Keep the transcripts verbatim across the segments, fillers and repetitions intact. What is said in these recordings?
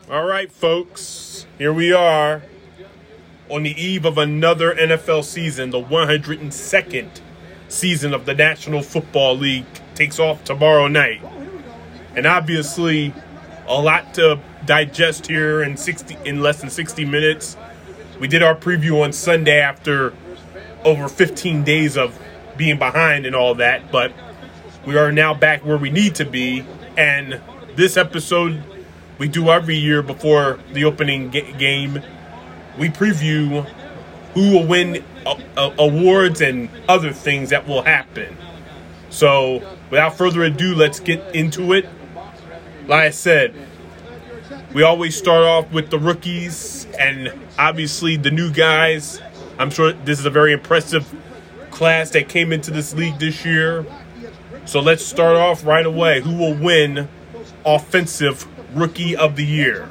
All right, folks, here we are on the eve of another N F L season. The one hundred second season of the National Football League takes off tomorrow night. And obviously, a lot to digest here in sixty in less than sixty minutes. We did our preview on Sunday after over fifteen days of being behind and all that, but we are now back where we need to be. And this episode, we do every year before the opening ga- game. We preview who will win a- a- awards and other things that will happen. So, without further ado, let's get into it. Like I said, we always start off with the rookies and obviously the new guys. I'm sure this is a very impressive class that came into this league this year. So let's start off right away. Who will win Offensive Rookie of the Year?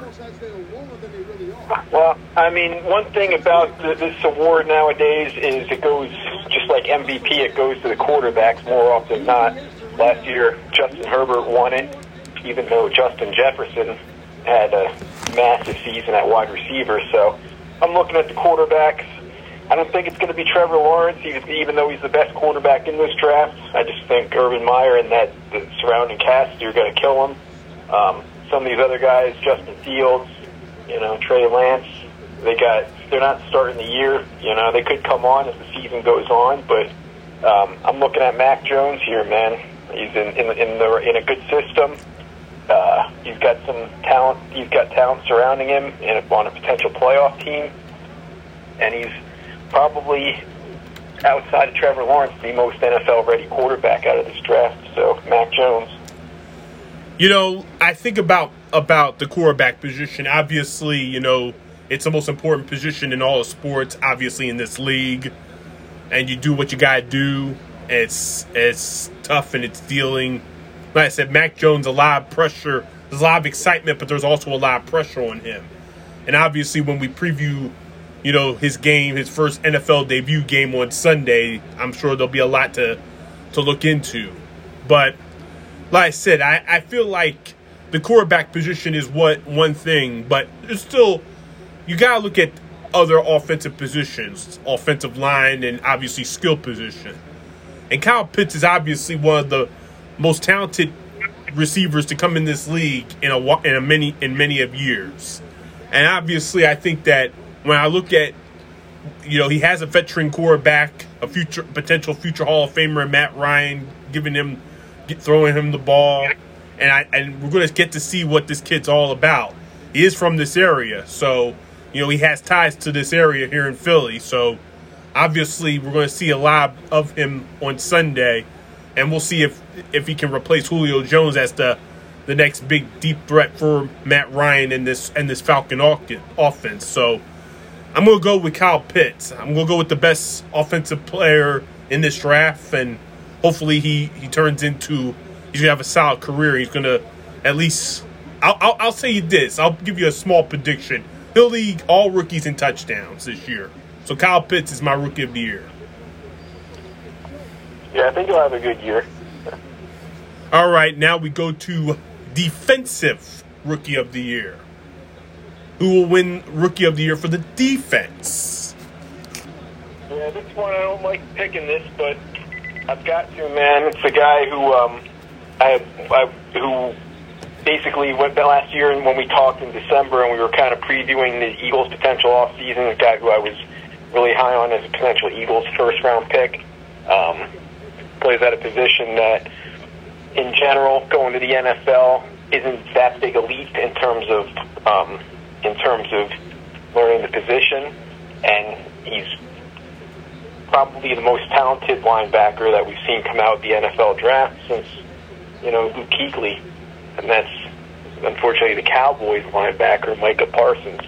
Well, I mean, one thing about the, this award nowadays is it goes, just like M V P, it goes to the quarterbacks more often than not. Last year, Justin Herbert won it, even though Justin Jefferson had a massive season at wide receiver. So I'm looking at the quarterbacks. I don't think it's going to be Trevor Lawrence, even, even though he's the best quarterback in this draft. I just think Urban Meyer and that the surrounding cast are going to kill him. Um, some of these other guys, Justin Fields, you know, Trey Lance, they got they're not starting the year. You know, they could come on as the season goes on, but um, I'm looking at Mac Jones here, man. He's in in, in the in a good system. Uh, he's got some talent. He's got talent surrounding him in a, on a potential playoff team, and he's probably, outside of Trevor Lawrence, the most N F L-ready quarterback out of this draft. So, Mac Jones. You know, I think about about the quarterback position. Obviously, you know, it's the most important position in all of sports, obviously, in this league. And you do what you got to do. It's, it's tough and it's dealing. Like I said, Mac Jones, a lot of pressure. There's a lot of excitement, but there's also a lot of pressure on him. And obviously, when we preview, you know, his game, his first N F L debut game on Sunday, I'm sure there'll be a lot to to look into. But like I said, I, I feel like the quarterback position is what one thing, but it's still, you got to look at other offensive positions, offensive line, and obviously skill position. And Kyle Pitts is obviously one of the most talented receivers to come in this league in a in a many in many of years. And obviously, I think that when I look at, you know, he has a veteran quarterback, a future potential future Hall of Famer, Matt Ryan, giving him, throwing him the ball, and I and we're going to get to see what this kid's all about. He is from this area, so you know he has ties to this area here in Philly. So obviously, we're going to see a lot of him on Sunday, and we'll see if if he can replace Julio Jones as the the next big deep threat for Matt Ryan in this and this Falcon offense. So I'm going to go with Kyle Pitts. I'm going to go with the best offensive player in this draft, and hopefully he, he turns into – he's going to have a solid career. He's going to at least I'll, – I'll, I'll say this. I'll give you a small prediction. He'll lead all rookies in touchdowns this year. So Kyle Pitts is my Rookie of the Year. Yeah, I think he'll have a good year. All right, now we go to Defensive Rookie of the Year. Who will win Rookie of the Year for the defense? Yeah, this one I don't like picking this, but I've got to, man. It's the guy who um, I, I who basically went last year, and when we talked in December, and we were kind of previewing the Eagles' potential offseason. A guy who I was really high on as a potential Eagles first-round pick. Um, plays at a position that, in general, going to the N F L isn't that big a leap in terms of um, in terms of learning the position, and he's probably the most talented linebacker that we've seen come out of the N F L draft since, you know, Luke Kuechly, and that's unfortunately the Cowboys linebacker, Micah Parsons.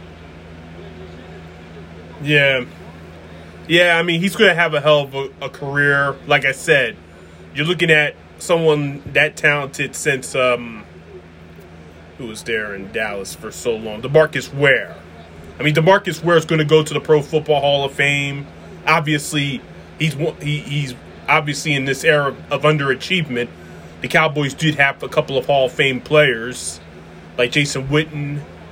Yeah. Yeah, I mean, he's going to have a hell of a, a career. Like I said, you're looking at someone that talented since, um, who was there in Dallas for so long? DeMarcus Ware. I mean, DeMarcus Ware is going to go to the Pro Football Hall of Fame. Obviously, he's he, he's obviously in this era of underachievement. The Cowboys did have a couple of Hall of Fame players, like Jason Witten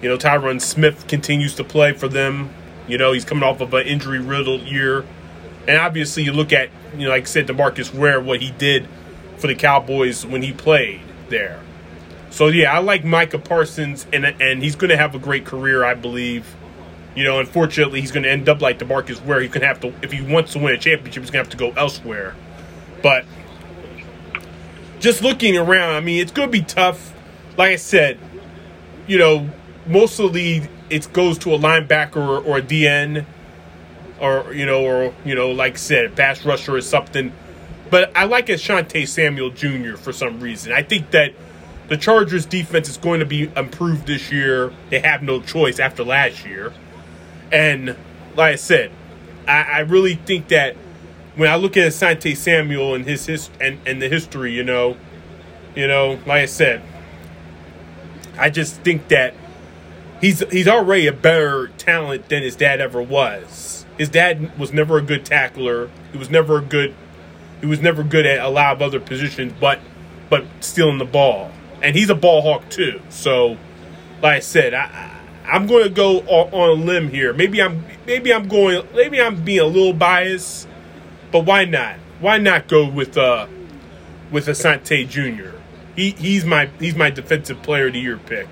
You know, Tyron Smith continues to play for them. You know, he's coming off of an injury-riddled year. And obviously you look at, you know, like I said, DeMarcus Ware, what he did for the Cowboys when he played there. So, yeah, I like Micah Parsons, and and he's going to have a great career, I believe. You know, unfortunately, he's going to end up like DeMarcus Ware. He's going to have to, if he wants to win a championship, he's going to have to go elsewhere. But just looking around, I mean, it's going to be tough. Like I said, you know, mostly it goes to a linebacker or, or a D N, or you know, or you know, like I said, pass rusher or something. But I like Asante Samuel Junior for some reason. I think that the Chargers' defense is going to be improved this year. They have no choice after last year. And like I said, I, I really think that when I look at Asante Samuel and his his and, and the history, you know, you know, like I said, I just think that he's he's already a better talent than his dad ever was. His dad was never a good tackler. He was never a good he was never good at a lot of other positions, but but stealing the ball. And he's a ball hawk too. So, like I said, I, I'm going to go on, on a limb here. Maybe I'm maybe I'm going maybe I'm being a little biased, but why not? Why not go with uh with Asante Junior? He he's my he's my defensive player of the year pick.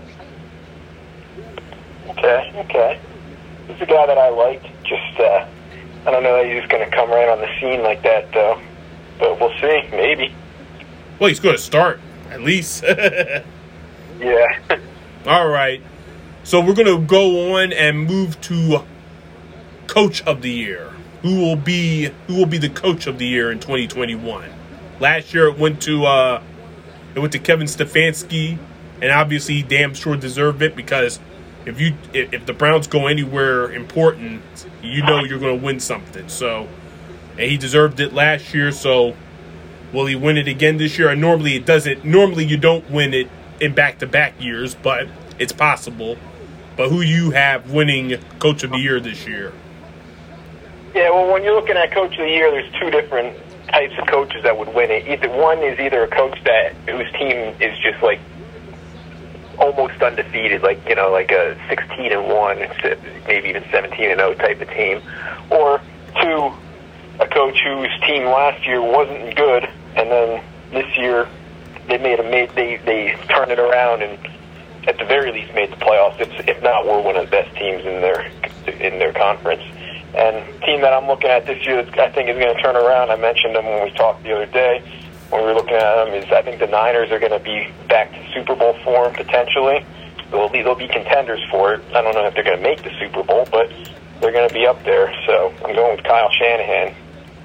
Okay, okay. He's a guy that I like. Just uh, I don't know that he's going to come right on the scene like that, though. But we'll see. Maybe. Well, he's going to start at least. Yeah. All right. So we're going to go on and move to Coach of the Year. Who will be who will be the Coach of the Year in twenty twenty-one? Last year it went to uh, it went to Kevin Stefanski, and obviously he damn sure deserved it because if you if, if the Browns go anywhere important, you know you're going to win something. So, and he deserved it last year. So, will he win it again this year? And normally it doesn't. Normally you don't win it in back-to-back years, but it's possible. But who you have winning Coach of the Year this year? Yeah, well, when you're looking at Coach of the Year, there's two different types of coaches that would win it. Either one is either a coach that whose team is just like almost undefeated, like you know, like a sixteen and one, maybe even seventeen and zero type of team, or two, a coach whose team last year wasn't good, and then this year they made a made they they turned it around and at the very least made the playoffs. If, if not, we're one of the best teams in their in their conference. And the team that I'm looking at this year that I think is going to turn around, I mentioned them when we talked the other day, when we were looking at them, is I think the Niners are going to be back to Super Bowl form potentially. They'll be, they'll be contenders for it. I don't know if they're going to make the Super Bowl, but they're going to be up there. So I'm going with Kyle Shanahan.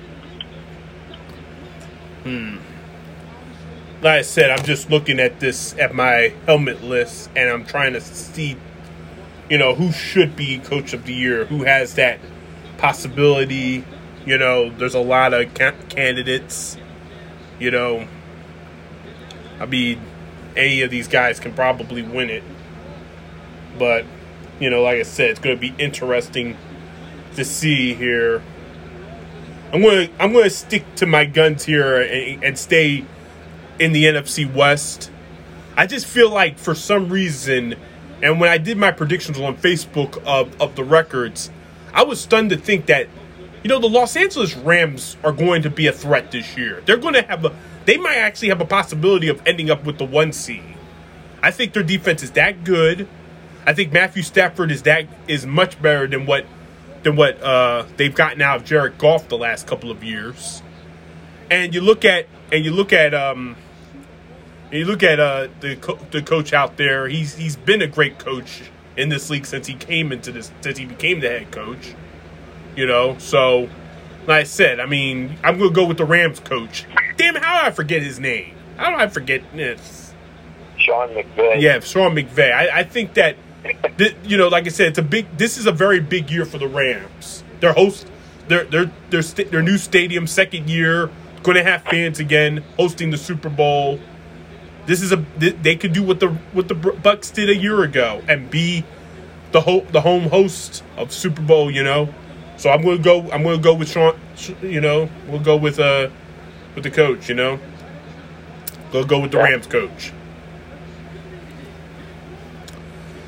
Hmm. Like I said, I'm just looking at this, at my helmet list, and I'm trying to see, you know, who should be Coach of the Year, who has that possibility. You know, there's a lot of ca- candidates. You know, I mean, any of these guys can probably win it. But, you know, like I said, it's going to be interesting to see here. I'm going to I'm going to stick to my guns here and, and stay in the N F C West. I just feel like for some reason, and when I did my predictions on Facebook of, of the records, I was stunned to think that, you know, the Los Angeles Rams are going to be a threat this year. They're going to have a, they might actually have a possibility of ending up with the one seed. I think their defense is that good. I think Matthew Stafford is that is much better than what than what uh, they've gotten out of Jared Goff the last couple of years. And you look at and you look at um, and you look at uh, the co- the coach out there. He's he's been a great coach in this league since he came into this since he became the head coach. You know, so like I said, I mean, I'm gonna go with the Rams coach. Damn, how did I forget his name? How do I forget this? Sean McVay. Yeah, Sean McVay. I, I think that, th- you know, like I said, it's a big. This is a very big year for the Rams. Their host, their their their st- their new stadium, second year, going to have fans again, hosting the Super Bowl. This is a they could do what the what the Bucks did a year ago and be the ho- the home host of Super Bowl. You know, so I'm going to go. I'm going to go with Sean. You know, we'll go with uh with the coach. You know, go go with the Rams coach.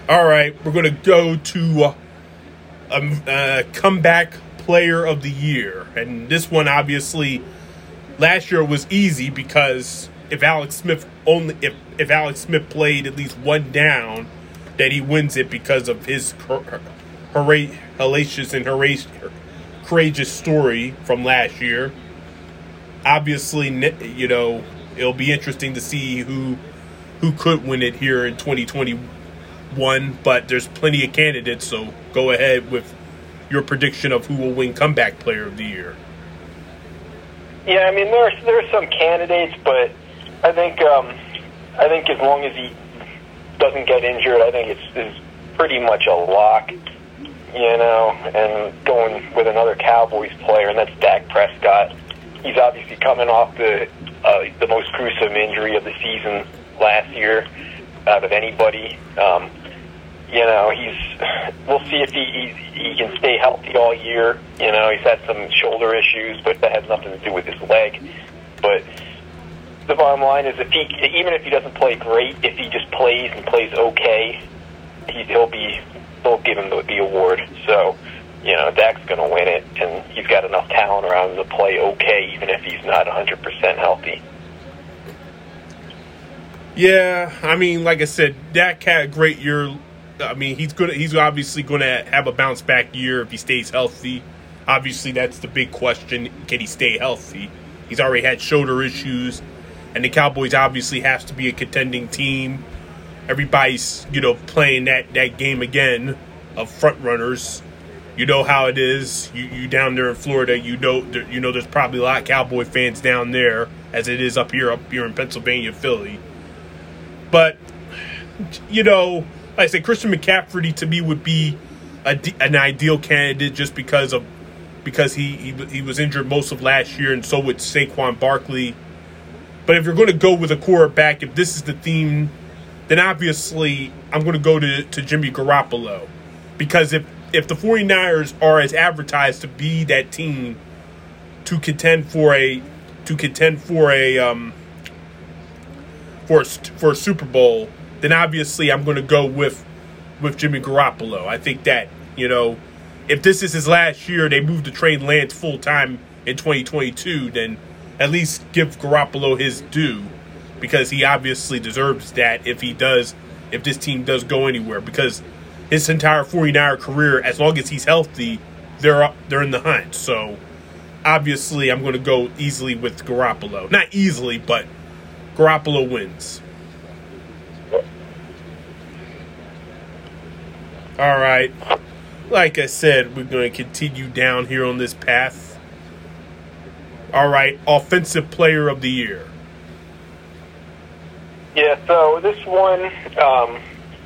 All right, we're going to go to uh, a, a comeback player of the year. And this one, obviously, last year was easy because if Alex Smith only if, if Alex Smith played at least one down, that he wins it because of his hellacious and courageous story from last year. Obviously, you know, it'll be interesting to see who who could win it here in twenty twenty-one, but there's plenty of candidates, so go ahead with your prediction of who will win comeback player of the year. Yeah, I mean, there are, there are some candidates, but I think um, I think as long as he doesn't get injured, I think it's, it's pretty much a lock, you know, and going with another Cowboys player, and that's Dak Prescott. He's obviously coming off the uh, the most gruesome injury of the season last year out of anybody. Um, you know, he's. We'll see if he, he he can stay healthy all year. You know, he's had some shoulder issues, but that has nothing to do with his leg. But the bottom line is, if he even if he doesn't play great, if he just plays and plays okay, he, he'll be. They'll give him the, the award. So, you know, Dak's going to win it, and he's got enough talent around him to play okay, even if he's not one hundred percent healthy. Yeah, I mean, like I said, Dak had a great year. I mean, he's gonna he's obviously going to have a bounce back year if he stays healthy. Obviously, that's the big question: can he stay healthy? He's already had shoulder issues, and the Cowboys obviously has to be a contending team. Everybody's, you know, playing that, that game again of front runners. You know how it is. You you down there in Florida, you know you know there's probably a lot of Cowboy fans down there as it is up here up here in Pennsylvania, Philly. But you know, like I said, Christian McCaffrey to me would be a, an ideal candidate just because of because he, he he was injured most of last year, and so would Saquon Barkley. But if you're going to go with a quarterback, if this is the theme, then obviously I'm going to go to, to Jimmy Garoppolo. Because if, if the 49ers are as advertised to be that team to contend for a to contend for a um for a, for a Super Bowl, then obviously I'm going to go with with Jimmy Garoppolo. I think that, you know, if this is his last year, they move to trade Lance full time in twenty twenty-two, then at least give Garoppolo his due. Because he obviously deserves that if he does, if this team does go anywhere. Because his entire 49er career, as long as he's healthy, they're up, they're in the hunt. So obviously, I'm going to go easily with Garoppolo. Not easily, but Garoppolo wins. All right. Like I said, we're going to continue down here on this path. All right, Offensive Player of the Year. Yeah, so this one, um,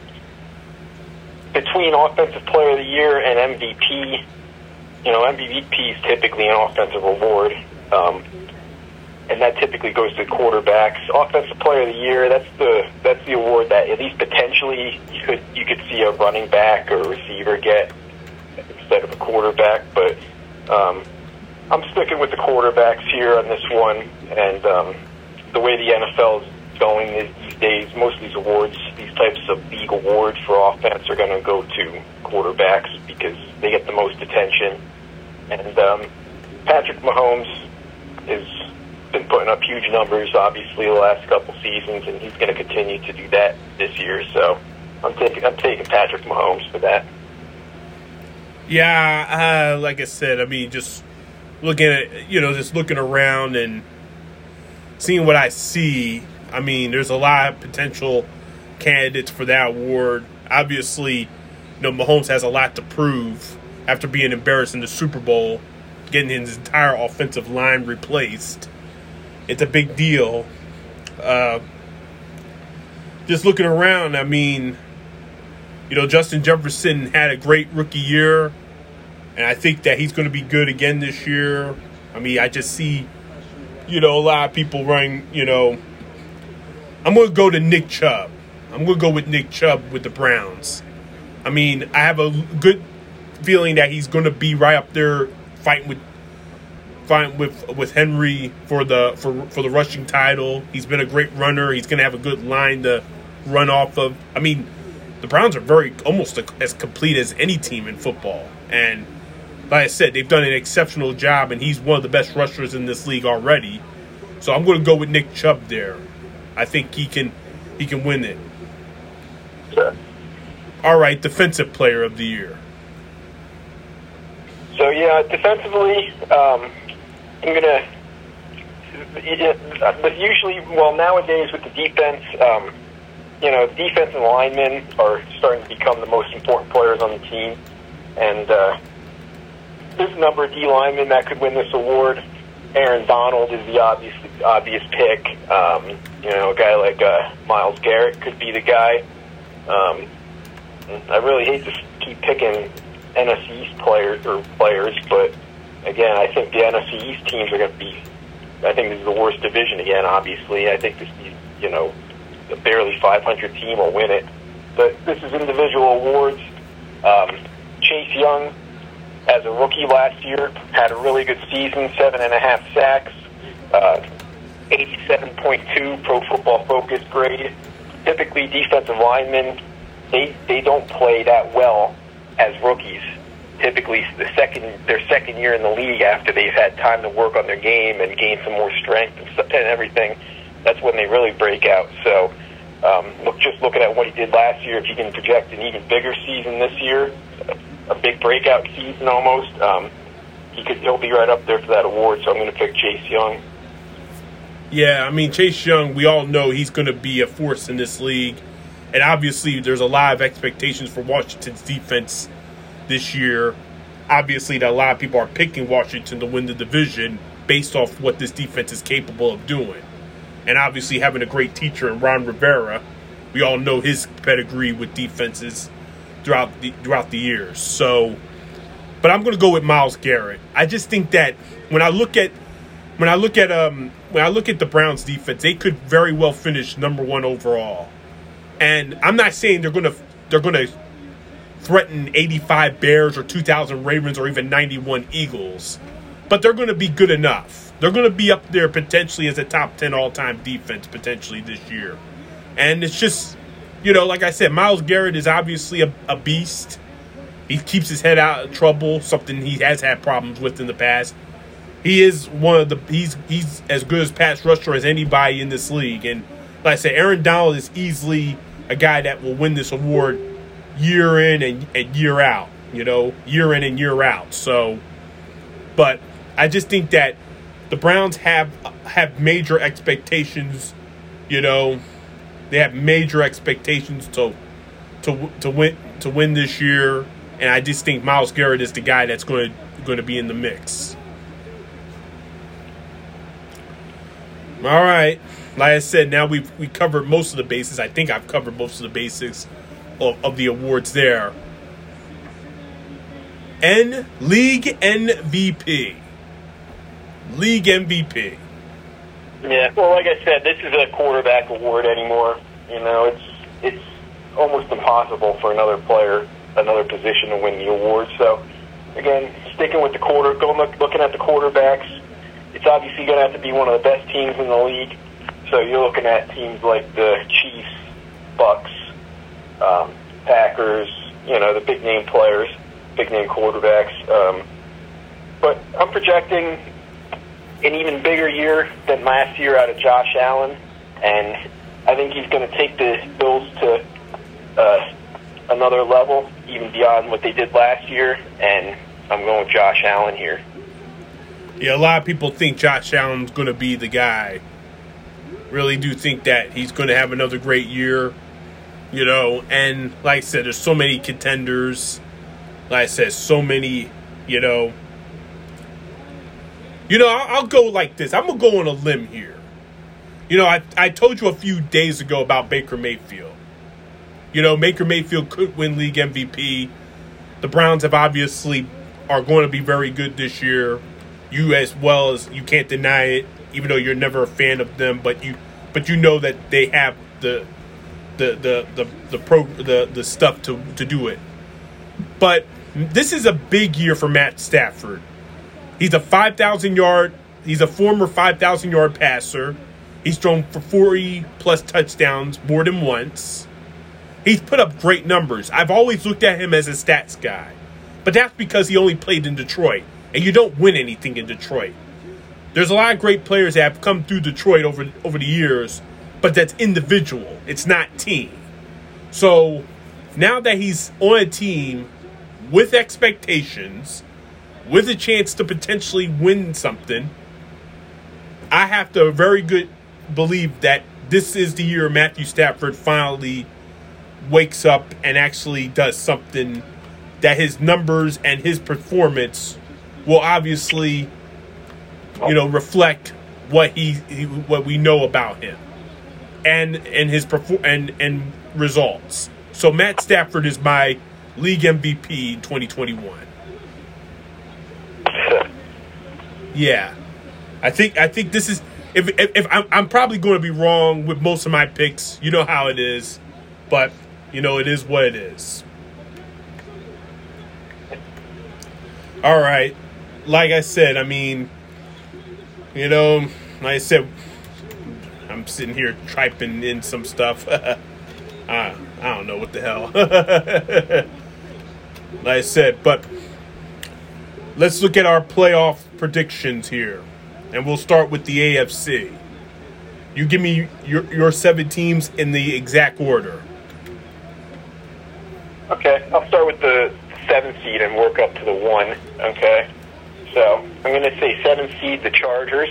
between Offensive Player of the Year and M V P, you know, M V P is typically an offensive award, um, and that typically goes to quarterbacks. Offensive Player of the Year, that's the that's the award that at least potentially you could you could see a running back or a receiver get instead of a quarterback. But um, I'm sticking with the quarterbacks here on this one, and um, the way the N F L is going these days, most of these awards, these types of league awards for offense are going to go to quarterbacks because they get the most attention. And um, Patrick Mahomes has been putting up huge numbers, obviously, the last couple seasons, and he's going to continue to do that this year. So I'm taking I'm taking Patrick Mahomes for that. Yeah, uh, like I said, I mean, just looking at, you know, just looking around and seeing what I see. I mean, there's a lot of potential candidates for that award. Obviously, you know, Mahomes has a lot to prove after being embarrassed in the Super Bowl, getting his entire offensive line replaced. It's a big deal. Uh, just looking around, I mean, you know, Justin Jefferson had a great rookie year, and I think that he's going to be good again this year. I mean, I just see, you know, a lot of people running, you know, I'm going to go to Nick Chubb. I'm going to go with Nick Chubb with the Browns. I mean, I have a good feeling that he's going to be right up there fighting with fighting with with Henry for the for for the rushing title. He's been a great runner. He's going to have a good line to run off of. I mean, the Browns are very almost as complete as any team in football. And like I said, they've done an exceptional job, and he's one of the best rushers in this league already. So I'm going to go with Nick Chubb there. I think he can he can win it. Sure. All right, defensive player of the year. So, yeah, defensively, um, I'm going to – usually, well, nowadays with the defense, um, you know, defensive linemen are starting to become the most important players on the team. And uh, there's a number of D linemen that could win this award. Aaron Donald is the obvious obvious pick. Um, you know, a guy like uh, Myles Garrett could be the guy. Um, I really hate to keep picking N F C East players or players, but again, I think the N F C East teams are going to be. I think this is the worst division again. Obviously, I think this, you know, a barely five hundred team will win it. But this is individual awards. Um, Chase Young, as a rookie last year, had a really good season, seven and a half sacks, uh, eighty-seven point two Pro Football Focus grade. Typically, defensive linemen, they they don't play that well as rookies. Typically, the second their second year in the league, after they've had time to work on their game and gain some more strength and, stuff, and everything, that's when they really break out. So, um, look, just looking at what he did last year, if you can project an even bigger season this year, a big breakout season almost, um, he could he'll be right up there for that award. So I'm going to pick Chase Young. Yeah, I mean, Chase Young, we all know he's going to be a force in this league. And obviously, there's a lot of expectations for Washington's defense this year. Obviously, that a lot of people are picking Washington to win the division based off what this defense is capable of doing. And obviously, having a great teacher in Ron Rivera, we all know his pedigree with defenses throughout the throughout the years. So, but I'm going to go with Myles Garrett. I just think that when I look at when I look at um when I look at the Browns defense, they could very well finish number one overall. And I'm not saying they're going to they're going to threaten eighty-five Bears or two thousand Ravens or even ninety-one Eagles, but they're going to be good enough. They're going to be up there potentially as a top ten all-time defense potentially this year. And it's just, you know, like I said, Myles Garrett is obviously a, a beast. He keeps his head out of trouble, something he has had problems with in the past. He is one of the he's he's as good as pass rusher as anybody in this league. And like I said, Aaron Donald is easily a guy that will win this award year in and, and year out, you know, year in and year out. So, but I just think that the Browns have have major expectations, you know. They have major expectations to to to win to win this year, and I just think Myles Garrett is the guy that's going to going to be in the mix. All right, like I said, now we've we covered most of the bases. I think I've covered most of the basics of, of the awards there. N League M V P. League M V P. Yeah, well, like I said, this is a quarterback award anymore. You know, it's it's almost impossible for another player, another position to win the award. So, again, sticking with the quarter, going look, looking at the quarterbacks, it's obviously going to have to be one of the best teams in the league. So you're looking at teams like the Chiefs, Bucks, um, Packers, you know, the big name players, big name quarterbacks. Um, but I'm projecting an even bigger year than last year out of Josh Allen, and I think he's going to take the Bills to uh, another level, even beyond what they did last year, and I'm going with Josh Allen here. Yeah, a lot of people think Josh Allen's going to be the guy. Really do think that he's going to have another great year, you know, and like I said, there's so many contenders. Like I said, so many, you know, You know, I'll, I'll go like this. I'm going to go on a limb here. You know, I, I told you a few days ago about Baker Mayfield. You know, Baker Mayfield could win league M V P. The Browns have obviously are going to be very good this year. You as well as you can't deny it, even though you're never a fan of them, but you but you know that they have the the the the, the pro the, the stuff to, to do it. But this is a big year for Matt Stafford. He's a five thousand yard, he's a former five thousand yard passer. He's thrown for forty plus touchdowns more than once. he's put up great numbers. I've always looked at him as a stats guy. But that's because he only played in Detroit. And you don't win anything in Detroit. There's a lot of great players that have come through Detroit over, over the years, but that's individual. It's not team. So now that he's on a team with expectations, with a chance to potentially win something, I have to very good believe that this is the year Matthew Stafford finally wakes up and actually does something that his numbers and his performance will obviously, you know, reflect what he, he what we know about him and and his perform and and results. So Matt Stafford is my league M V P in twenty twenty-one. Yeah, I think I think this is if if, if I'm, I'm probably going to be wrong with most of my picks. You know how it is, but you know it is what it is. All right, like I said, I mean, you know, like I said, I'm sitting here typing in some stuff. I, I don't know what the hell. Like I said, but let's look at our playoff predictions here. And we'll start with the A F C. You give me your, your seven teams in the exact order. Okay, I'll start with the seven seed and work up to the one. Okay, so I'm going to say seven seed, the Chargers.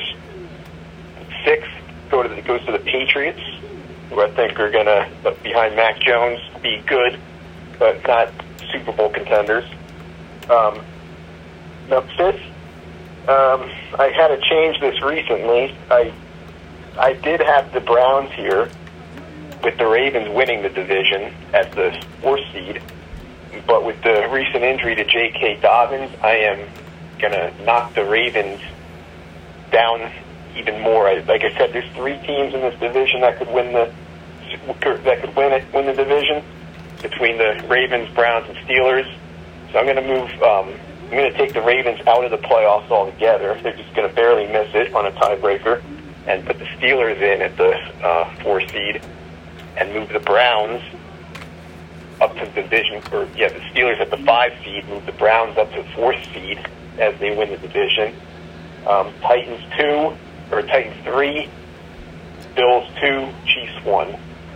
Six go to the, goes to the Patriots, who I think are going to, behind Mac Jones, be good, but not Super Bowl contenders. Um, now, fifth, um, I had to change this recently. I I did have the Browns here, with the Ravens winning the division as the fourth seed. But with the recent injury to J K. Dobbins, I am going to knock the Ravens down even more. I, like I said, there's three teams in this division that could win the that could win it, win the division between the Ravens, Browns, and Steelers. So I'm going to move. Um, I'm going to take the Ravens out of the playoffs altogether. They're just going to barely miss it on a tiebreaker, and put the Steelers in at the uh, four seed, and move the Browns up to the division. Or yeah, the Steelers at the five seed, move the Browns up to the fourth seed as they win the division. Um, Titans two or Titans three, Bills two, Chiefs one.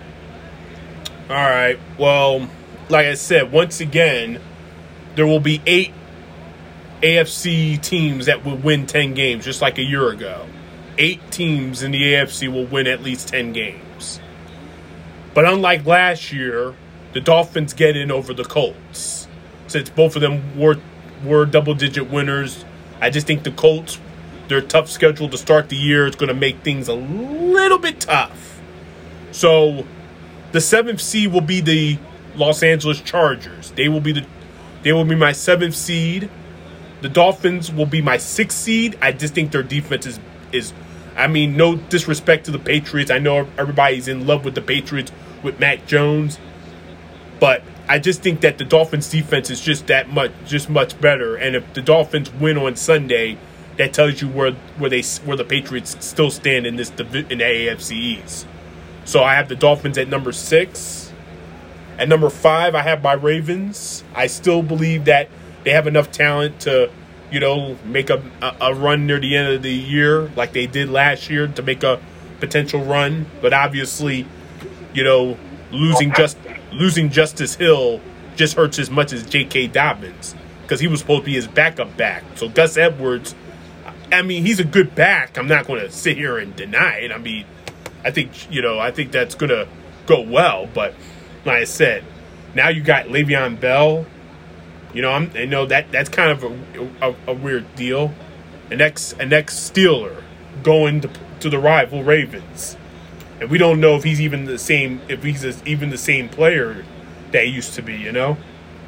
All right. Well, like I said, once again, there will be eight A F C teams that will win ten games, just like a year ago. Eight teams in the A F C will win at least ten games. But unlike last year, the Dolphins get in over the Colts. Since both of them were were double-digit winners, I just think the Colts, their tough schedule to start the year is going to make things a little bit tough. So the seventh seed will be the Los Angeles Chargers. They will be the they will be my seventh seed. The Dolphins will be my sixth seed. I just think their defense is is I mean, no disrespect to the Patriots. I know everybody's in love with the Patriots with Mac Jones, but I just think that the Dolphins defense is just that much just much better. And if the Dolphins win on Sunday, that tells you where where they where the Patriots still stand in this in the A F C East. So I have the Dolphins at number six. At number five, I have my Ravens. I still believe that they have enough talent to, you know, make a, a, a run near the end of the year like they did last year to make a potential run. But obviously, you know, losing just losing Justice Hill just hurts as much as J K. Dobbins because he was supposed to be his backup back. So Gus Edwards, I mean, he's a good back. I'm not going to sit here and deny it. I mean, I think, you know, I think that's going to go well. But like I said, now you got Le'Veon Bell. You know, I'm, I know that that's kind of a, a, a weird deal. An ex an ex Steeler going to, to the rival Ravens, and we don't know if he's even the same if he's even the same player that he used to be. You know,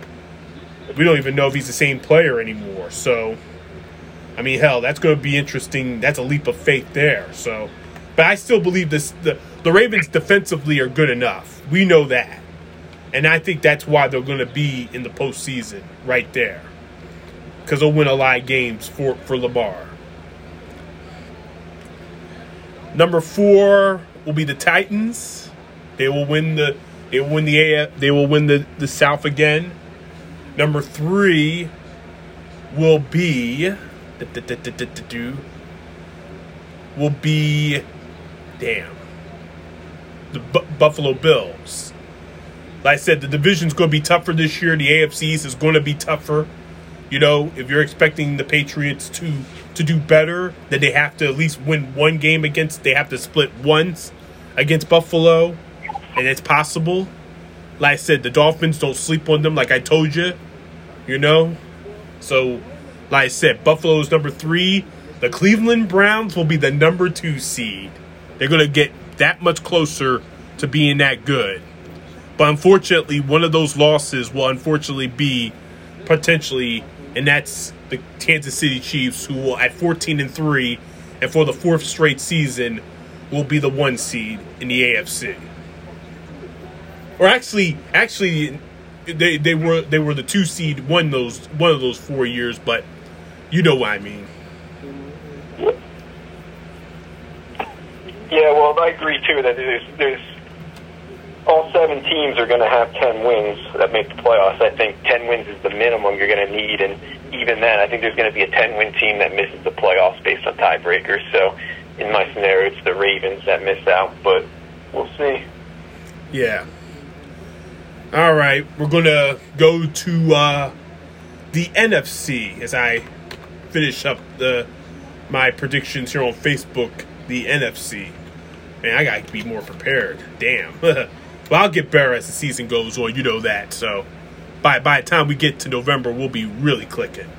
we don't even know if he's the same player anymore. So, I mean, hell, that's going to be interesting. That's a leap of faith there. So, but I still believe this. The the Ravens defensively are good enough. We know that. And I think that's why they're going to be in the postseason right there. Because they'll win a lot of games for, for Lamar. Number four will be the Titans. They will win the They will win the A F, they will win the, the South again. Number three will be will be damn the B- Buffalo Bills. Like I said, the division's going to be tougher this year. The A F C East is going to be tougher. You know, if you're expecting the Patriots to to do better, then they have to at least win one game against. They have to split once against Buffalo, and it's possible. Like I said, the Dolphins, don't sleep on them. Like I told you, you know. So, like I said, Buffalo's number three. The Cleveland Browns will be the number two seed. They're going to get that much closer to being that good. But unfortunately, one of those losses will unfortunately be potentially, and that's the Kansas City Chiefs, who will at fourteen and three, and for the fourth straight season, will be the one seed in the A F C. Or actually, actually, they they were they were the two seed one those one of those four years, but you know what I mean. Yeah, well, I agree too that there's there's all seven teams are going to have ten wins that make the playoffs. I think ten wins is the minimum you're going to need, and even then, I think there's going to be a ten-win team that misses the playoffs based on tiebreakers. So, in my scenario, it's the Ravens that miss out, but we'll see. Yeah. All right, we're going to go to uh, the N F C as I finish up the my predictions here on Facebook. The N F C. Man, I got to be more prepared. Damn. Well, I'll get better as the season goes on. You know that. So, by, by the time we get to November, we'll be really clicking.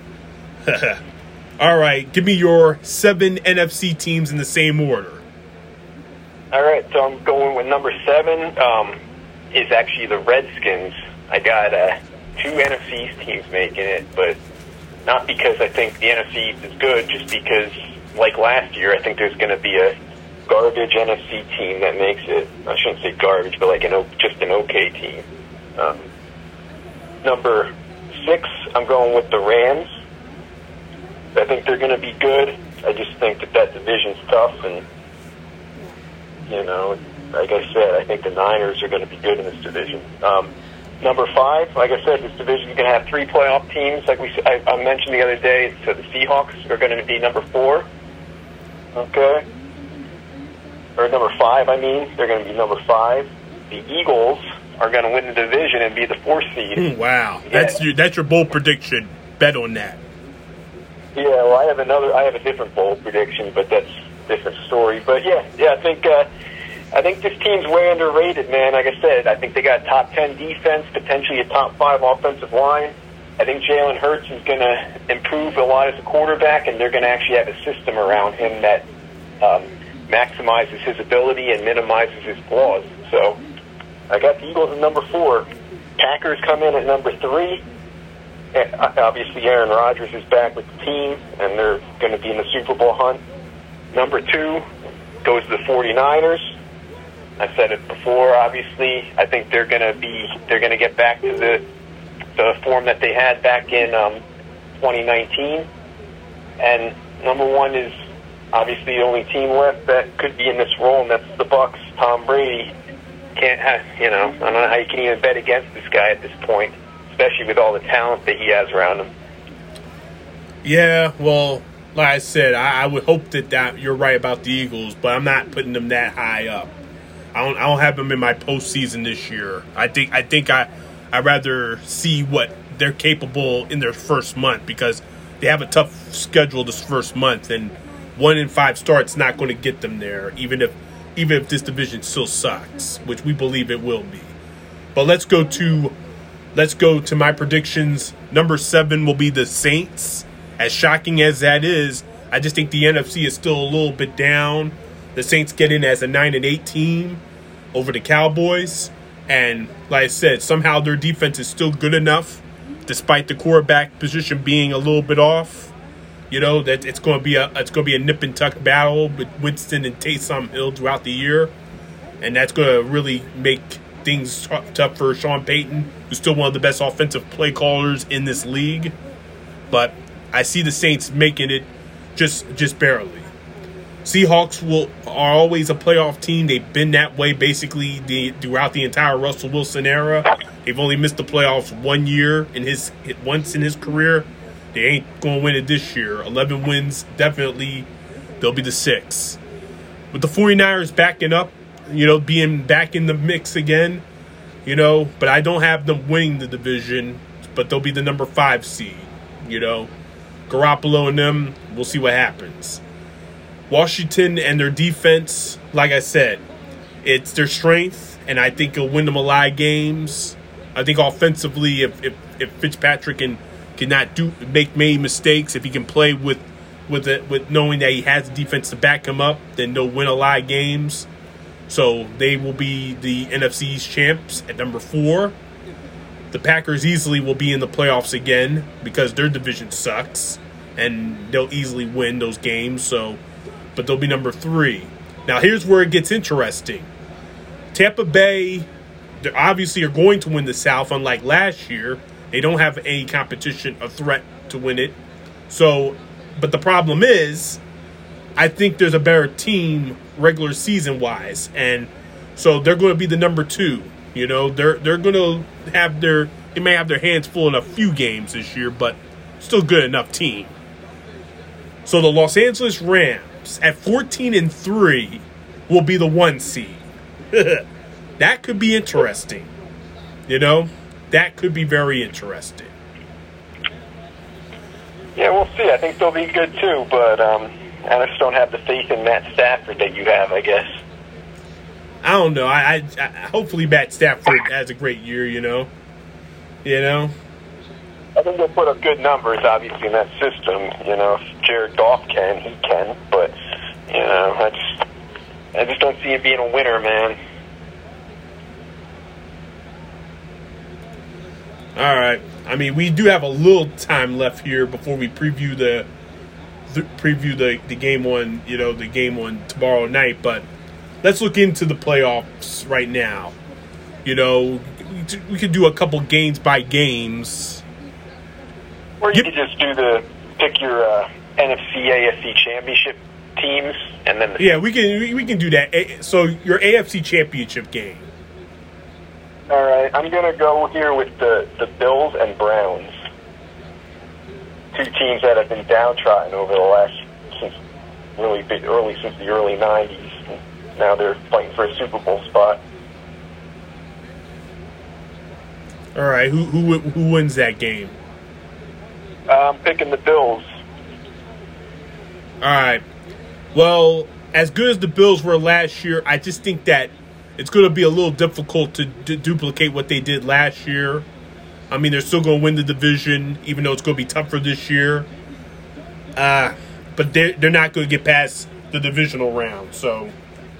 All right, give me your seven N F C teams in the same order. All right, so I'm going with number seven. Um, is actually the Redskins. I got uh, two N F C East teams making it, but not because I think the N F C East is good, just because, like last year, I think there's going to be a garbage N F C team that makes it. I shouldn't say garbage, but like an just an okay team. Um, number six, I'm going with the Rams. I think they're going to be good. I just think that that division's tough, and you know, like I said, I think the Niners are going to be good in this division. Um, number five, like I said, this division is going to have three playoff teams. Like we, I, I mentioned the other day, so the Seahawks are going to be number four. Okay. Or number five, I mean. They're going to be number five. The Eagles are going to win the division and be the fourth seed. Mm, wow. Yeah. That's your that's your bold prediction. Bet on that. Yeah, well, I have another, I have a different bold prediction, but that's a different story. But yeah, yeah, I think, uh, I think this team's way underrated, man. Like I said, I think they got top ten defense, potentially a top five offensive line. I think Jalen Hurts is going to improve a lot as a quarterback, and they're going to actually have a system around him that um, maximizes his ability and minimizes his flaws. So I got the Eagles at number four. Packers come in at number three. And obviously, Aaron Rodgers is back with the team, and they're going to be in the Super Bowl hunt. Number two goes to the 49ers. I said it before, obviously. I think they're going to be, they're going to get back to the the form that they had back in um, twenty nineteen. And number one is obviously the only team left that could be in this role, and that's the Bucs. Tom Brady can't have, you know, I don't know how you can even bet against this guy at this point, especially with all the talent that he has around him. Yeah, well, like I said, I, I would hope that, that you're right about the Eagles, but I'm not putting them that high up. I don't I don't have them in my postseason this year. I think I think I I'd rather see what they're capable in their first month, because they have a tough schedule this first month, and one in five starts not going to get them there, even if even if this division still sucks, which we believe it will be. But let's go to let's go to my predictions. Number seven will be the Saints. As shocking as that is, I just think the N F C is still a little bit down. The Saints get in as a nine and eight team over the Cowboys. And like I said, somehow their defense is still good enough, despite the quarterback position being a little bit off. You know that it's going to be a it's going to be a nip and tuck battle with Winston and Taysom Hill throughout the year, and that's going to really make things t- tough for Sean Payton, who's still one of the best offensive play callers in this league. But I see the Saints making it just just barely. Seahawks will are always a playoff team. They've been that way basically the, throughout the entire Russell Wilson era. They've only missed the playoffs one year in his once in his career. They ain't going to win it this year. eleven wins, definitely. They'll be the six. With the 49ers backing up, you know, being back in the mix again, you know, but I don't have them winning the division, but they'll be the number five seed, you know. Garoppolo and them, we'll see what happens. Washington and their defense, like I said, it's their strength, and I think it'll win them a lot of games. I think offensively, if if, if Fitzpatrick can cannot do make many mistakes, if he can play with with it, with knowing that he has the defense to back him up, then they'll win a lot of games. So they will be the N F C East champs at number four. The Packers easily will be in the playoffs again because their division sucks, and they'll easily win those games. So, but they'll be number three. Now here's where it gets interesting. Tampa Bay, they obviously are going to win the South, unlike last year. They don't have any competition, a threat to win it. So, but the problem is, I think there's a better team regular season wise, and so they're going to be the number two. You know, they're they're going to have their they may have their hands full in a few games this year, but still good enough team. So the Los Angeles Rams at fourteen and three will be the one seed. That could be interesting. You know, that could be very interesting. Yeah, we'll see. I think they'll be good too, but um, I just don't have the faith in Matt Stafford that you have, I guess. I don't know. I, I, I hopefully Matt Stafford has a great year. You know, you know. I think they'll put up good numbers, obviously, in that system. You know, if Jared Goff can, he can. But you know, I just, I just don't see him being a winner, man. All right. I mean, we do have a little time left here before we preview the, the preview the, the game one. You know, the game one tomorrow night, but. Let's look into the playoffs right now. You know, we could do a couple games by games. Or you Get, could just do the pick your uh, N F C, A F C championship teams, and then the yeah, we can we can do that. So your A F C championship game. All right, I'm gonna go here with the the Bills and Browns, two teams that have been downtrodden over the last since really big early since the early nineties. Now they're fighting for a Super Bowl spot. All right, who who who wins that game? I'm picking the Bills. All right. Well, as good as the Bills were last year, I just think that it's going to be a little difficult to d- duplicate what they did last year. I mean, they're still going to win the division, even though it's going to be tougher this year. Uh, but they're, they're not going to get past the divisional round, so...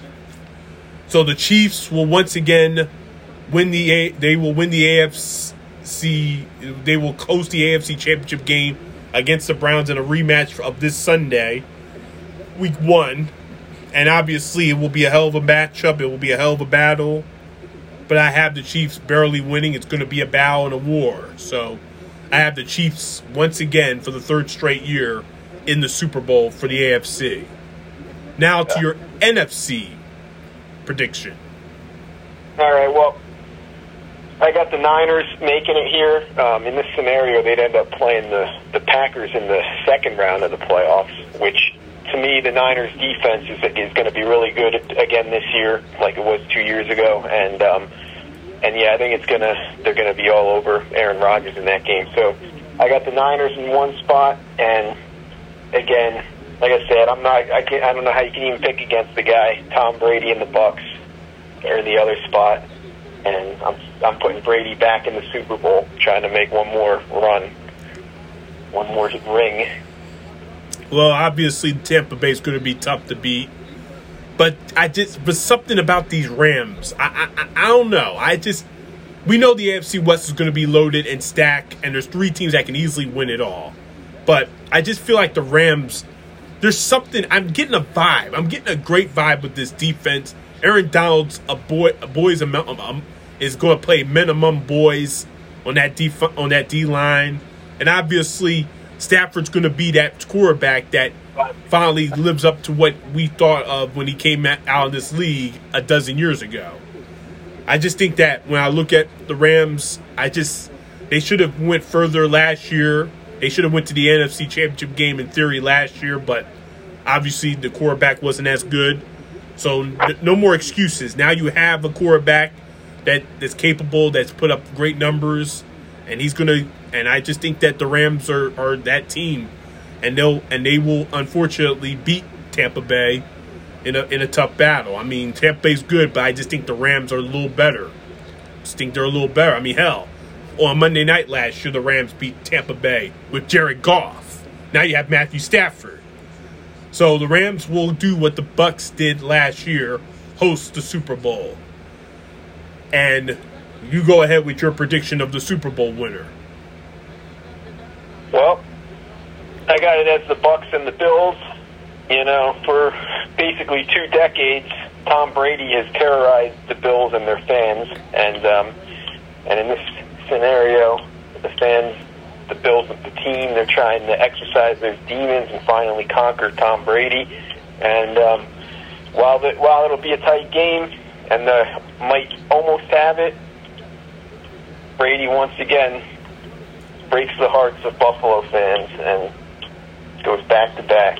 So the Chiefs will once again win the A. They will win the A F C. They will host the A F C Championship game against the Browns in a rematch of this Sunday, Week One, and obviously it will be a hell of a matchup. It will be a hell of a battle. But I have the Chiefs barely winning. It's going to be a battle and a war. So I have the Chiefs once again for the third straight year in the Super Bowl for the A F C. Now to your N F C. Prediction. All right, well, I got the Niners making it here. Um, in this scenario, they'd end up playing the, the Packers in the second round of the playoffs, which, to me, the Niners' defense is, is going to be really good again this year, like it was two years ago. And, um, and yeah, I think it's gonna they're going to be all over Aaron Rodgers in that game. So I got the Niners in one spot, and, again, like I said, I'm not. I can't. I don't know how you can even pick against the guy, Tom Brady and the Bucks, are in the other spot, and I'm I'm putting Brady back in the Super Bowl, trying to make one more run, one more ring. Well, obviously Tampa Bay is going to be tough to beat, but I just but something about these Rams, I I I don't know. I just we know the A F C West is going to be loaded and stacked, and there's three teams that can easily win it all, but I just feel like the Rams. There's something, I'm getting a vibe. I'm getting a great vibe with this defense. Aaron Donald's a boy, a boys um, is going to play minimum boys on that def- on that D line, and obviously Stafford's going to be that quarterback that finally lives up to what we thought of when he came out of this league a dozen years ago. I just think that when I look at the Rams, I just they should have went further last year. They should have went to the N F C Championship game in theory last year, but obviously the quarterback wasn't as good. So no more excuses. Now you have a quarterback that is capable, that's put up great numbers, and he's gonna. And I just think that the Rams are, are that team, and they'll and they will unfortunately beat Tampa Bay in a in a tough battle. I mean, Tampa Bay's good, but I just think the Rams are a little better. I just think they're a little better. I mean, hell, on Monday night last year, the Rams beat Tampa Bay with Jared Goff. Now you have Matthew Stafford. So the Rams will do what the Bucs did last year, host the Super Bowl. And you go ahead with your prediction of the Super Bowl winner. Well, I got it as the Bucs and the Bills. You know, for basically two decades, Tom Brady has terrorized the Bills and their fans. And um, and in this scenario, the fans, the Bills with the team, they're trying to exercise those demons and finally conquer Tom Brady. And um, while the, while it'll be a tight game and the might almost have it, Brady once again breaks the hearts of Buffalo fans and goes back to back.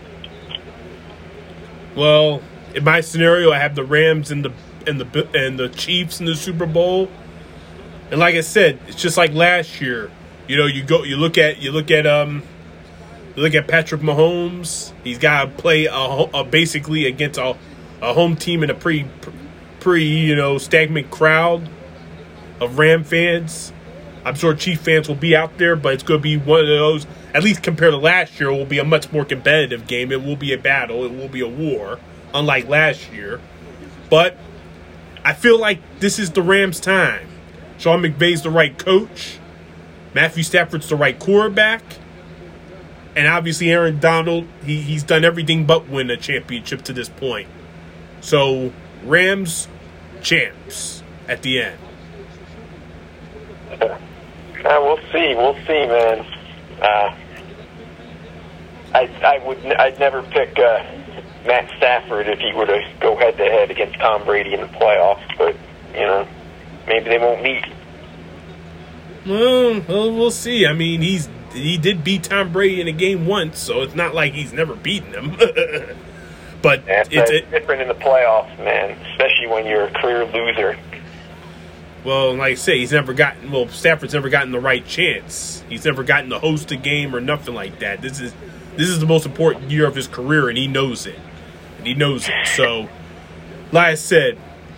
Well, in my scenario, I have the Rams and the and the and the Chiefs in the Super Bowl. And like I said, it's just like last year. You know, you go, you look at, you look at, um, you look at Patrick Mahomes. He's got to play a, a basically against a, a home team in a pretty, pretty, you know, stagnant crowd of Ram fans. I'm sure Chief fans will be out there, but it's going to be one of those. At least compared to last year, it will be a much more competitive game. It will be a battle. It will be a war, unlike last year. But I feel like this is the Rams' time. Sean McVay's the right coach. Matthew Stafford's the right quarterback. And obviously Aaron Donald, he, he's done everything but win a championship to this point. So, Rams, champs at the end. Uh, we'll see. We'll see, man. Uh, I I would I'd never pick uh, Matt Stafford if he were to go head to head against Tom Brady in the playoffs. But you know, maybe they won't meet. Well, well, we'll see. I mean, he's he did beat Tom Brady in a game once, so it's not like he's never beaten him. But yeah, it's it, different in the playoffs, man. Especially when you're a career loser. Well, like I say, he's never gotten. Well, Stafford's never gotten the right chance. He's never gotten to host a game or nothing like that. This is this is the most important year of his career, and he knows it. And he knows it. So, like I said,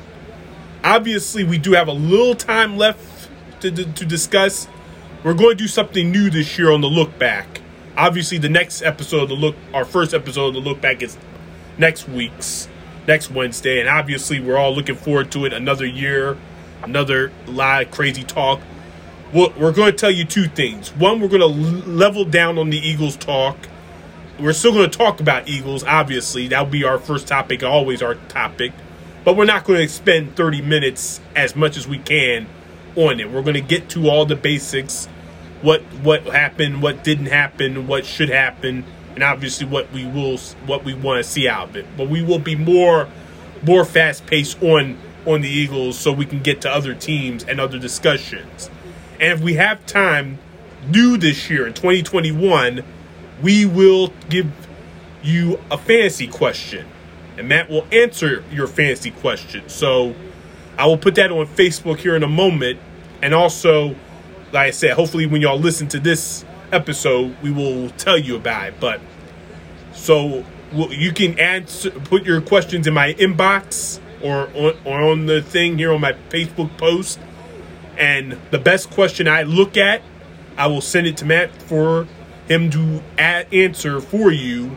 obviously we do have a little time left to to, to discuss. We're going to do something new this year on the Look Back. Obviously, the next episode of the Look, our first episode of the Look Back is next week's, next Wednesday, and obviously we're all looking forward to it. Another year. Another lot of crazy talk. We're going to tell you two things. One, we're going to level down on the Eagles talk. We're still going to talk about Eagles, obviously. That'll be our first topic, always our topic. But we're not going to spend thirty minutes as much as we can on it. We're going to get to all the basics. What what happened, what didn't happen, what should happen, and obviously what we will what we want to see out of it. But we will be more more fast-paced on on the Eagles so we can get to other teams and other discussions. And if we have time, new this year in twenty twenty-one, we will give you a fantasy question. And Matt will answer your fantasy question. So I will put that on Facebook here in a moment. And also, like I said, hopefully when y'all listen to this episode, we will tell you about it. But so you can answer, put your questions in my inbox or on, or on the thing here on my Facebook post. And the best question I look at, I will send it to Matt for him to add, answer for you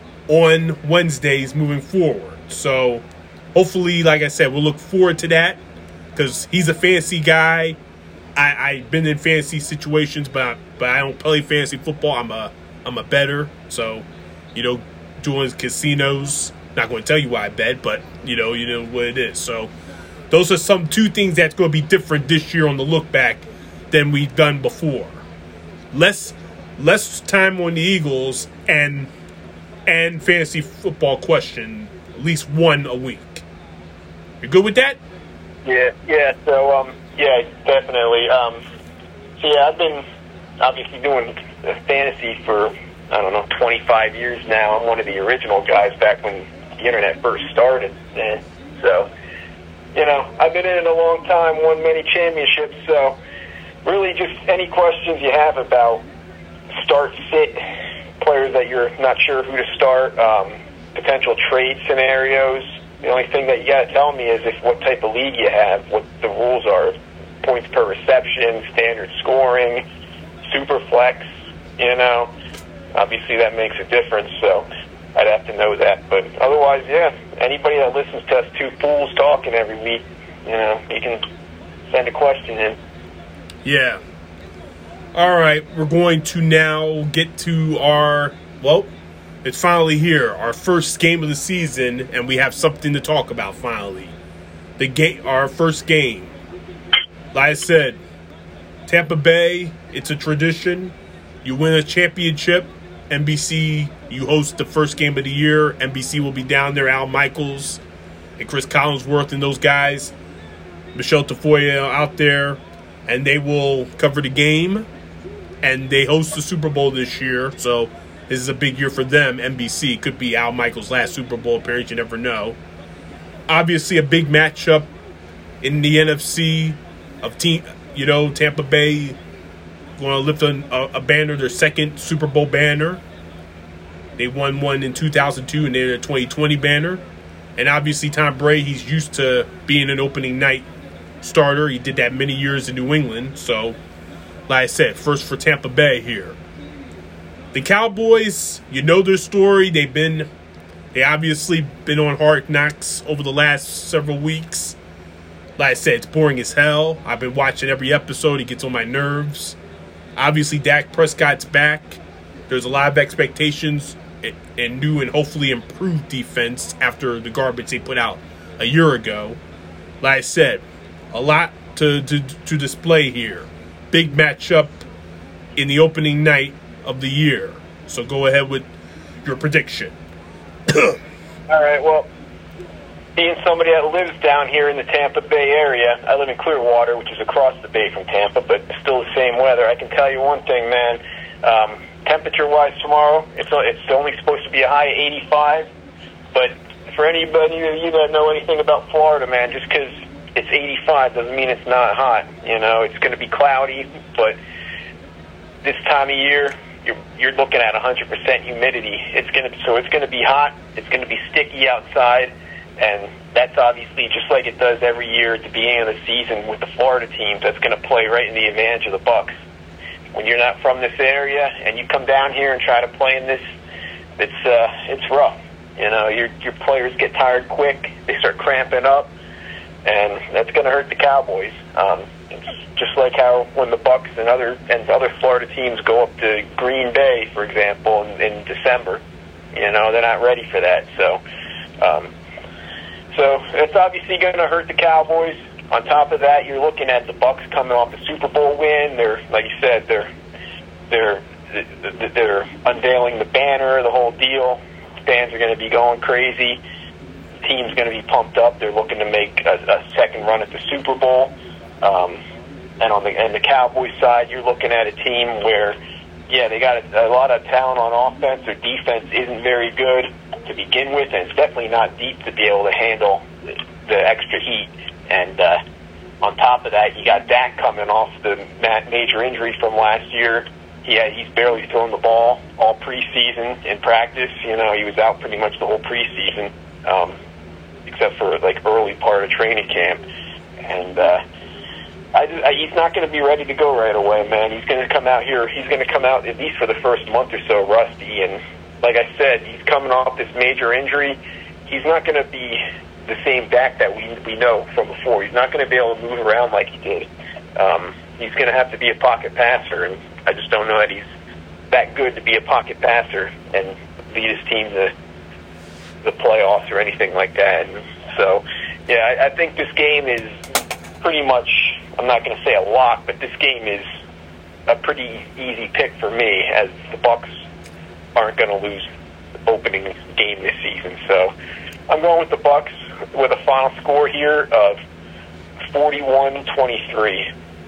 on Wednesdays moving forward. So hopefully, like I said, we'll look forward to that because he's a fantasy guy. I, I've been in fantasy situations, but I, but I don't play fantasy football. I'm a I'm a bettor. So, you know, doing casinos. Not going to tell you why I bet, but you know, you know what it is. So those are some two things that's going to be different this year on the look back than we've done before. Less less time on the Eagles and and fantasy football question, at least one a week. You good with that? Yeah, yeah. So, um, yeah, definitely. Um, so yeah, I've been obviously doing fantasy for I don't know twenty-five years now. I'm one of the original guys back when the internet first started. And so, you know, I've been in it a long time, won many championships. So, really, just any questions you have about start, sit, players that you're not sure who to start, um, potential trade scenarios. The only thing that you got to tell me is if what type of league you have, what the rules are, points per reception, standard scoring, super flex, you know. Obviously that makes a difference, so I'd have to know that. But otherwise, yeah, anybody that listens to us two fools talking every week, you know, you can send a question in. Yeah. All right, we're going to now get to our, well, it's finally here, our first game of the season, and we have something to talk about finally. The game, our first game. Like I said, Tampa Bay, it's a tradition. You win a championship, N B C, you host the first game of the year. N B C will be down there, Al Michaels and Chris Collinsworth and those guys. Michelle Tafoya out there, and they will cover the game. And they host the Super Bowl this year, so this is a big year for them. N B C could be Al Michaels' last Super Bowl appearance. You never know. Obviously, a big matchup in the N F C of team. You know, Tampa Bay going to lift a, a banner, their second Super Bowl banner. They won one in two thousand two, and they're their twenty twenty banner. And obviously, Tom Brady, he's used to being an opening night starter. He did that many years in New England. So, like I said, first for Tampa Bay here. The Cowboys, you know their story. They've been, they obviously been on Hard Knocks over the last several weeks. Like I said, it's boring as hell. I've been watching every episode. It gets on my nerves. Obviously, Dak Prescott's back. There's a lot of expectations and new and hopefully improved defense after the garbage they put out a year ago. Like I said, a lot to, to, to display here. Big matchup in the opening night of the year. So go ahead with your prediction. All right, well, being somebody that lives down here in the Tampa Bay area, I live in Clearwater, which is across the bay from Tampa, but still the same weather. I can tell you one thing, man. Um, temperature-wise tomorrow, it's it's only supposed to be a high of eighty-five, but for anybody of you that know anything about Florida, man, just because it's eighty-five doesn't mean it's not hot. You know, it's going to be cloudy, but this time of year, you're you're looking at one hundred percent humidity. It's going to so it's going to be hot. It's going to be sticky outside, and that's obviously just like it does every year at the beginning of the season with the Florida teams. That's going to play right in the advantage of the Bucs. When you're not from this area and you come down here and try to play in this, it's uh, it's rough. You know, your your players get tired quick. They start cramping up, and that's going to hurt the Cowboys. Um, it's just like how when the Bucs and other and other Florida teams go up to Green Bay, for example, in, in December. You know, they're not ready for that. So, um, so it's obviously going to hurt the Cowboys. On top of that, you're looking at the Bucs coming off the Super Bowl win. They're, like you said, they're they're they're unveiling the banner, the whole deal. Fans are going to be going crazy. The team's going to be pumped up. They're looking to make a, a second run at the Super Bowl. Um, and on the and the Cowboys side, you're looking at a team where, yeah, they got a, a lot of talent on offense. Their defense isn't very good to begin with, and it's definitely not deep to be able to handle the, the extra heat. And uh, on top of that, you got Dak coming off the major injury from last year. He had, he's barely thrown the ball all preseason in practice. You know, he was out pretty much the whole preseason, um, except for like early part of training camp. And uh, I, I, he's not going to be ready to go right away, man. He's going to come out here. He's going to come out at least for the first month or so rusty. And like I said, he's coming off this major injury. He's not going to be the same Dak that we we know from before. He's not going to be able to move around like he did. Um, he's going to have to be a pocket passer, and I just don't know that he's that good to be a pocket passer and lead his team to the playoffs or anything like that. And so, yeah, I, I think this game is pretty much, I'm not going to say a lock, but this game is a pretty easy pick for me, as the Bucs aren't going to lose opening game this season. So I'm going with the Bucks with a final score here of forty-one twenty-three.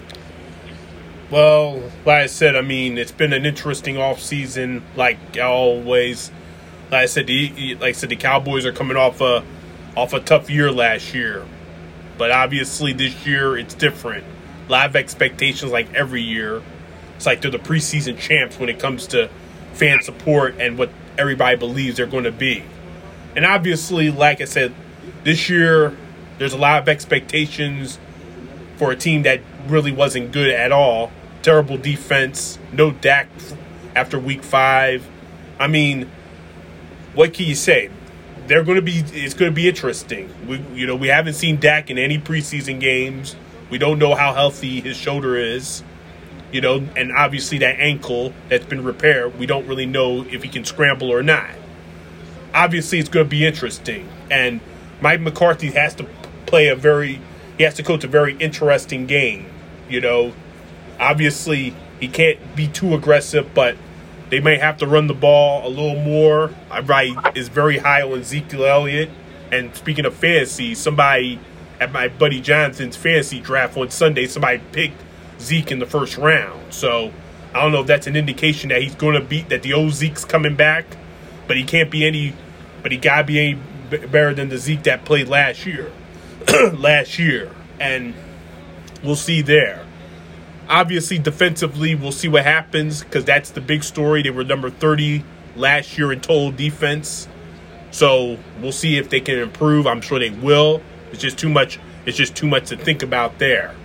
Well, like I said, I mean, it's been an interesting offseason, like always. Like I said, the, like I said, the Cowboys are coming off a off a tough year last year. But obviously this year it's different. A lot of expectations like every year. It's like they're the preseason champs when it comes to fan support and what everybody believes they're going to be. And obviously, like I said, this year there's a lot of expectations for a team that really wasn't good at all. Terrible defense, no Dak after week five. I mean, what can you say? They're going to be. It's going to be interesting. We, you know, we haven't seen Dak in any preseason games. We don't know how healthy his shoulder is. You know, and obviously that ankle that's been repaired, we don't really know if he can scramble or not. Obviously, it's going to be interesting. And Mike McCarthy has to play a very, he has to coach a very interesting game. You know, obviously he can't be too aggressive, but they may have to run the ball a little more. I write is very high on Ezekiel Elliott. And speaking of fantasy, somebody at my buddy Jonathan's fantasy draft on Sunday, somebody picked Zeke in the first round. So I don't know if that's an indication that he's going to beat, that the old Zeke's coming back, but he can't be any, but he got to be any better than the Zeke that played last year. last year. And we'll see there. Obviously, defensively, we'll see what happens because that's the big story. They were number thirty last year in total defense. So we'll see if they can improve. I'm sure they will. It's just too much. It's just too much to think about there.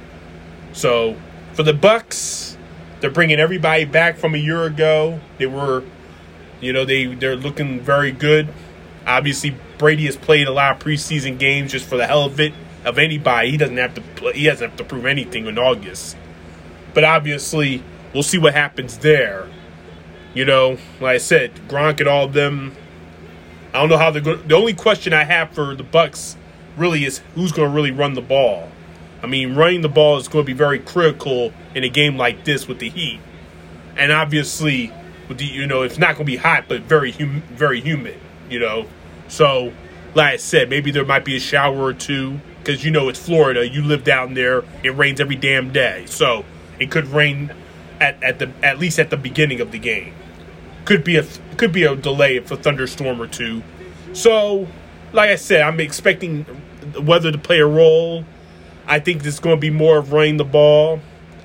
So for the Bucks, they're bringing everybody back from a year ago. They were, you know, they they're looking very good. Obviously, Brady has played a lot of preseason games just for the hell of it. Of anybody, he doesn't have to play, he doesn't have to prove anything in August. But obviously, we'll see what happens there. You know, like I said, Gronk and all of them. I don't know how they're going. The only question I have for the Bucks really is who's going to really run the ball. I mean, running the ball is going to be very critical in a game like this with the Heat, and obviously, with the you know, it's not going to be hot, but very hum- very humid. You know, so like I said, maybe there might be a shower or two because you know it's Florida. You live down there; it rains every damn day, so it could rain at at the at least at the beginning of the game. Could be a could be a delay for a thunderstorm or two. So, like I said, I'm expecting the weather to play a role. I think this is going to be more of running the ball.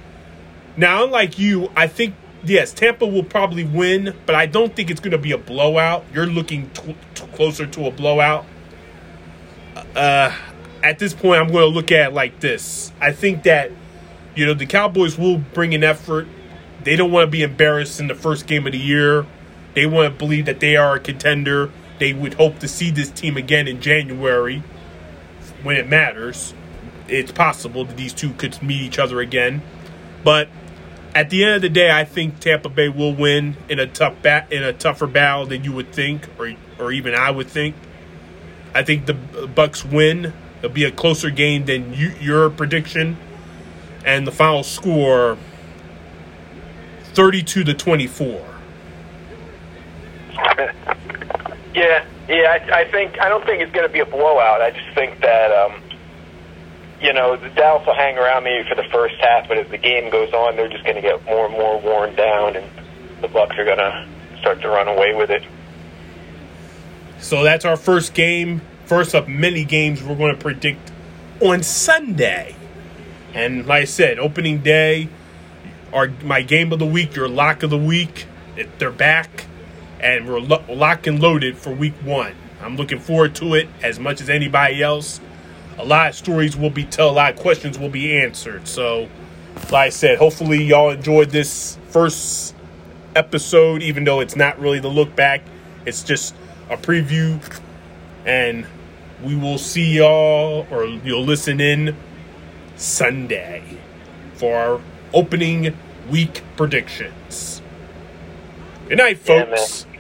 Now, unlike you, I think, yes, Tampa will probably win, but I don't think it's going to be a blowout. You're looking t- t- closer to a blowout. Uh, at this point, I'm going to look at it like this. I think that, you know, the Cowboys will bring an effort. They don't want to be embarrassed in the first game of the year. They want to believe that they are a contender. They would hope to see this team again in January when it matters. It's possible that these two could meet each other again. But at the end of the day, I think Tampa Bay will win in a tough bat in a tougher battle than you would think, or or even I would think. I think the Bucks win. It'll be a closer game than you, your prediction, and the final score thirty-two to twenty-four. Yeah, yeah. I, I think I don't think it's going to be a blowout. I just think that um, you know the Dallas will hang around maybe for the first half, but as the game goes on, they're just going to get more and more worn down, and the Bucks are going to start to run away with it. So that's our first game, first of many games we're going to predict on Sunday. And like I said, opening day, our my game of the week, your lock of the week, it, they're back. And we're lo- locked and loaded for week one. I'm looking forward to it as much as anybody else. A lot of stories will be told, a lot of questions will be answered. So, like I said, hopefully y'all enjoyed this first episode, even though it's not really the look back. It's just a preview. And we will see y'all, or you'll listen in Sunday for our opening week predictions. Good night, folks. Yeah,